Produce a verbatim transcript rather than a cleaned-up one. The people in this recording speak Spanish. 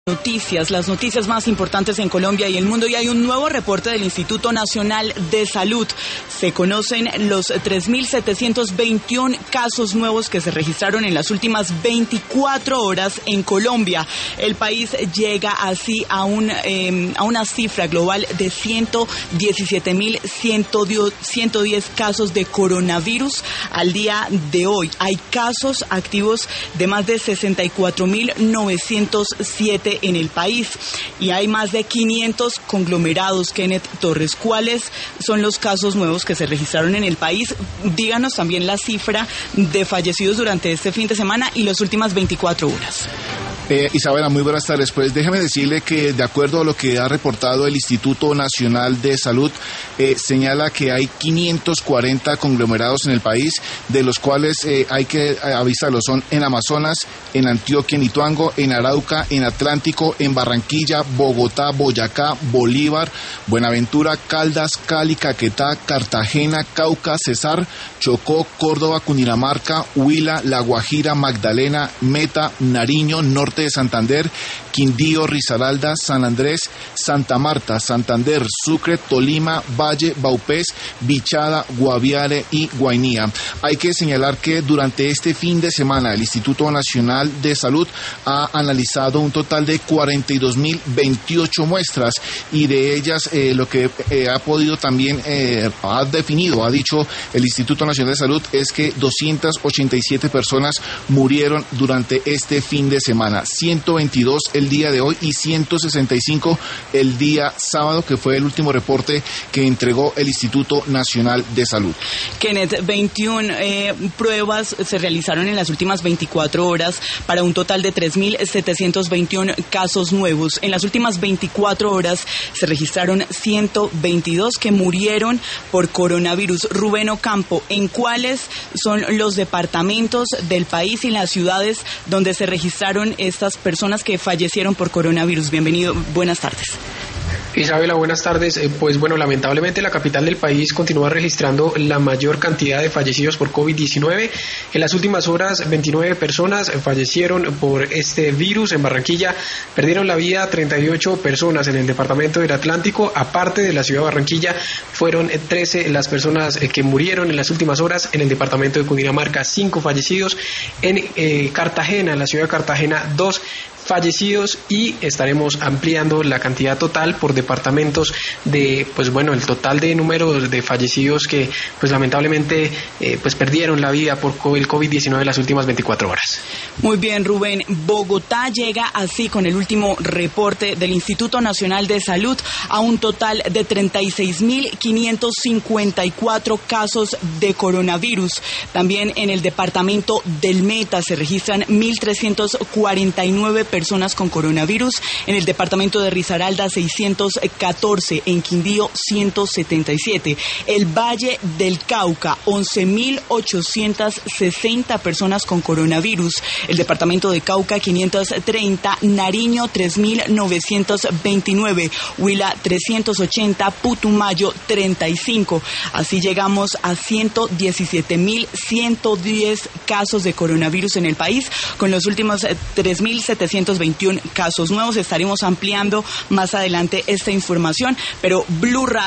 Noticias, las noticias más importantes en Colombia y el mundo, y hay un nuevo reporte del Instituto Nacional de Salud. Se conocen los tres mil setecientos veintiuno casos nuevos que se registraron en las últimas veinticuatro horas en Colombia. El país llega así a, un, eh, a una cifra global de ciento diecisiete mil ciento diez casos de coronavirus al día de hoy. Hay casos activos de más de sesenta y cuatro mil novecientos siete en el país y hay más de quinientos conglomerados. Kenneth Torres, ¿cuáles son los casos nuevos que se registraron en el país? Díganos también la cifra de fallecidos durante este fin de semana y las últimas veinticuatro horas. Eh, Isabela, muy buenas tardes. Pues déjeme decirle que de acuerdo a lo que ha reportado el Instituto Nacional de Salud, eh, señala que hay quinientos cuarenta conglomerados en el país, de los cuales eh, hay que avisarlo, son en Amazonas, en Antioquia, en Ituango, en Arauca, en Atlántico, en Barranquilla, Bogotá, Boyacá, Bolívar, Buenaventura, Caldas, Cali, Caquetá, Cartagena, Cauca, Cesar, Chocó, Córdoba, Cundinamarca, Huila, La Guajira, Magdalena, Meta, Nariño, Norte de Santander, Quindío, Risaralda, San Andrés, Santa Marta, Santander, Sucre, Tolima, Valle, Vaupés, Bichada, Guaviare y Guainía. Hay que señalar que durante este fin de semana el Instituto Nacional de Salud ha analizado un total de cuarenta y dos mil veintiocho muestras y de ellas eh, lo que eh, ha podido también, eh, ha definido, ha dicho el Instituto Nacional de Salud es que doscientas ochenta y siete personas murieron durante este fin de semana, ciento veintidós el día de hoy y ciento sesenta y cinco el día sábado, que fue el último reporte que entregó el Instituto Nacional de Salud. Kenneth, veintiuna eh, pruebas se realizaron en las últimas veinticuatro horas para un total de tres mil setecientos veintiuno casos nuevos. En las últimas veinticuatro horas se registraron ciento veintidós que murieron por coronavirus. Rubén Ocampo, ¿en cuáles son los departamentos del país y las ciudades donde se registraron estas personas que fallecieron por coronavirus? Bienvenido, buenas tardes. Isabela, buenas tardes. Eh, pues bueno, lamentablemente la capital del país continúa registrando la mayor cantidad de fallecidos por COVID diecinueve. En las últimas horas, veintinueve personas fallecieron por este virus. En Barranquilla perdieron la vida treinta y ocho personas. En el departamento del Atlántico, aparte de la ciudad de Barranquilla, fueron trece las personas que murieron en las últimas horas. En el departamento de Cundinamarca, cinco fallecidos. En eh, Cartagena, en la ciudad de Cartagena, dos fallecidos, y estaremos ampliando la cantidad total por departamentos de, pues bueno, el total de número de fallecidos que pues lamentablemente eh, pues perdieron la vida por el COVID diecinueve en las últimas veinticuatro horas. Muy bien, Rubén. Bogotá llega así con el último reporte del Instituto Nacional de Salud a un total de treinta y seis mil quinientos cincuenta y cuatro casos de coronavirus. También en el departamento del Meta se registran mil trescientos cuarenta y nueve personas con coronavirus. En el departamento de Risaralda, seiscientos catorce. En Quindío, ciento setenta y siete. El Valle del Cauca, once mil ochocientos sesenta personas con coronavirus. El departamento de Cauca, quinientos treinta. Nariño, tres mil novecientos veintinueve. Huila, trescientos ochenta. Putumayo, treinta y cinco. Así llegamos a ciento diecisiete mil ciento diez casos de coronavirus en el país, con los últimos tres mil setecientos veintiuno casos nuevos. Estaremos ampliando más adelante esta información, pero Blue Radio